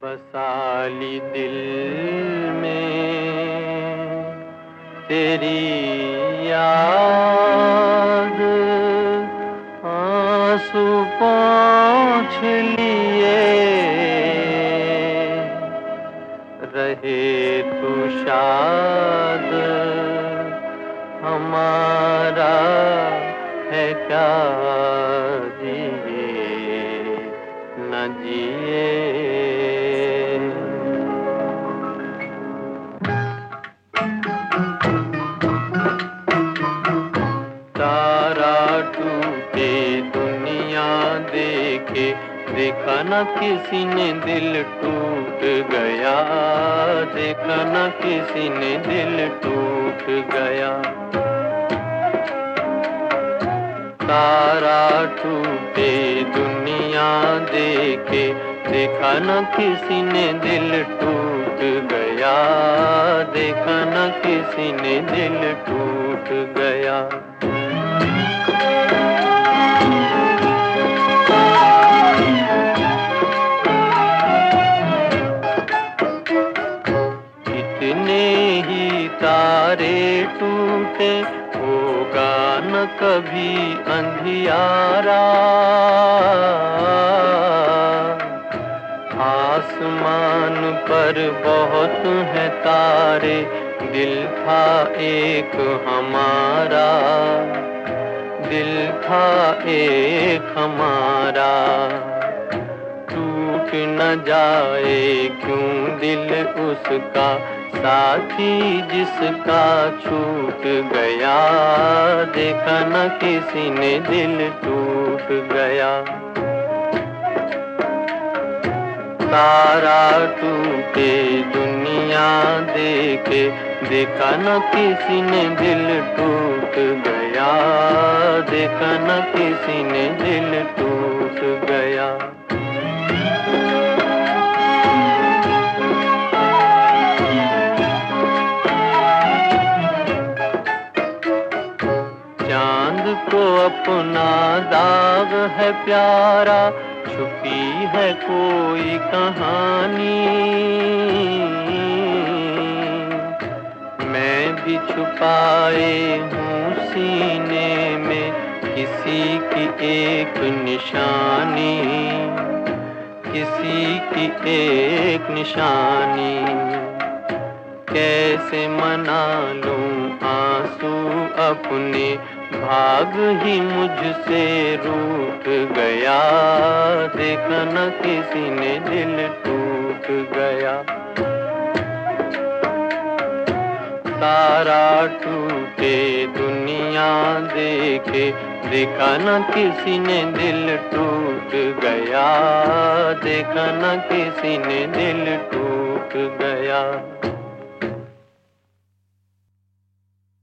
बसाली दिल में तेरी याद, आंसू पोंछ लिए रहे तू शाद। हमारा है क्या जिए न जिए। तारा टूटे दुनिया देखे, देखा न किसी ने दिल टूट गया, देखा न किसी ने दिल टूट गया। तारा टूटे दुनिया देखे, देखा न किसी ने दिल टूट गया, देखा न किसी ने दिल टूट गया। कितने ही तारे टूटे, होगा न कभी अंधियारा। आसमान पर बहुत हैं तारे, दिल था एक हमारा, दिल था एक हमारा। टूट न जाए क्यों दिल उसका, साथी जिसका छूट गया, देखा न किसी ने दिल टूट गया। तारा टूटे दुनिया देखे, देखा न किसी ने दिल टूट गया, देखा न किसी ने दिल टूट गया। चांद को अपना दाग है प्यारा, छुपी है कोई कहानी। मैं भी छुपाए हूँ सीने में किसी की एक निशानी, किसी की एक निशानी। कैसे मना लूं आंसू अपने, भाग ही मुझसे रूठ गया, देखा न किसी ने दिल टूट गया। तारा टूटे दुनिया देखे, देखा न किसी ने दिल टूट गया, देखा न किसी ने दिल टूट गया।